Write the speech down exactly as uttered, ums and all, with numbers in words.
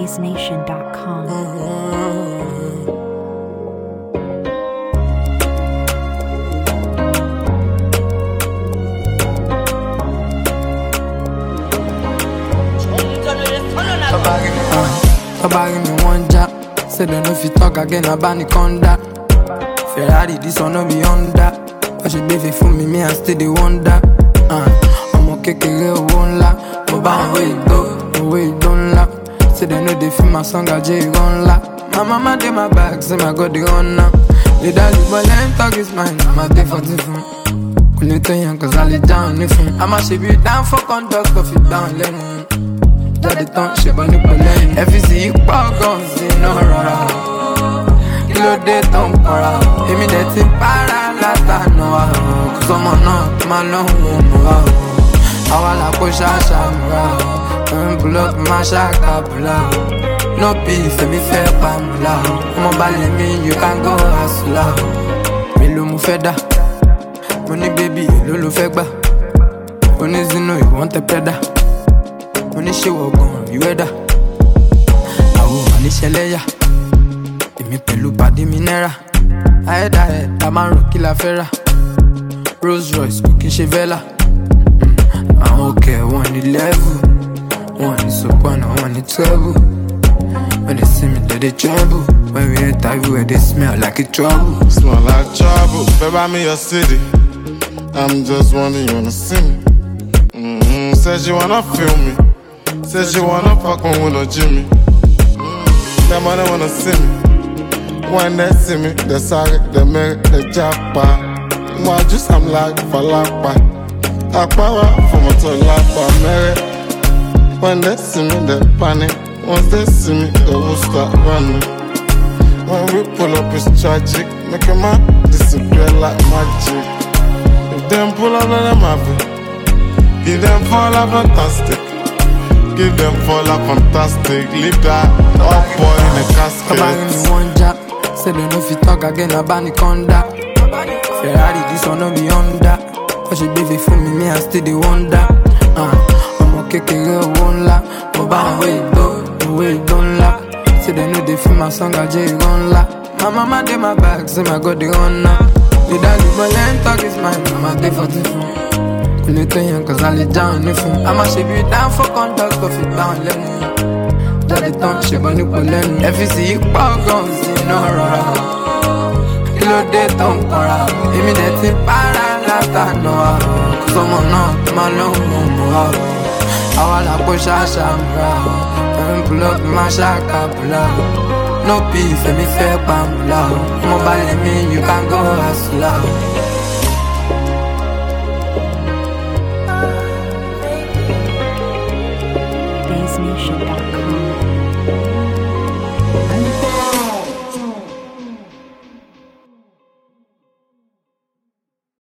bass nation dot com. Somebody give me one job. Say they know if you talk again, I ban the conda. Ferrari, this one no be Honda. But she be for me, me I still the wonder. Uh, I'm okay, real one la. But by way go, way don't la. Say they know they feel my song, I J run la. My mama did my back, say my God they on now. The daddy boy let talk is mine, I'm a day for different. Couldn't tell you cause I lay down if I'ma shape you down for conduct, off it down, let me. Daddy don't shape on the plane. If you see you pop guns, you know right. Kilo de ton para, emi de ti para lata no ah. Cause I'm not my long one ah. Awa la ko shasha mura, when pull up my shaka pula. No beef, me fair pamula. I'ma bally me, you can go hustler. Me lo mu feda, money baby, lo lo fegba. Money zino, you want a peda. Money she walk on, you ready? Awo mani sheleya. Mi pẹ̀lú pàdé mi náírà. Àyẹ̀dá ẹ̀dá márùn kí la fẹ́ rà. Rolls Royce kò kí n ṣe vẹ́là. Àwọn òkè wọn ní level. Wọ́n ní soprano, wọ́n ní treble. When they see me, they dey tremble. When we enter everywhere, they smell like a trouble. Smell like trouble. Baby, I'm in your city. I'm just wondering, you wanna see me? Mm-hmm. Said you wanna feel me. Said you wanna fuck on with a Jimmy. Mm-hmm. That money wanna see me. When they see me, they sorry, they make the japa. Moi, just I'm like for lapa. I power from a to lapa, marry. When they see me, they panic. Once they see me, they will start running. When we pull up, it's tragic. Make a man disappear like magic. If them pull up, let them have it. Give them fall up fantastic. Give them fall up fantastic. Leave that up boy in the casket. Somebody give me one job. Say they know if you talk again, I ban the conda. Ferrari, this one no be Honda. But she be for me, me I still the wonder. Uh, I'm okay, real one la. But by way go, the way don't la. Say they know they feel my song, I J run la. My mama did my back, say my God they on now. The daddy boy let talk is mine, I'm a day for different. Couldn't tell you cause I lay down if I'ma shape you down for conduct, off it down, let me. Daddy don't shape on the pollen. If you see you pop guns, you know right. Kilo de ton para, emi de ti para lata no ah. Cause I'm not my long one ah. Awa la ko shasha mura, when pull up my shaka pula. No beef, me fair pamula. I'ma bally me, you can go hustler.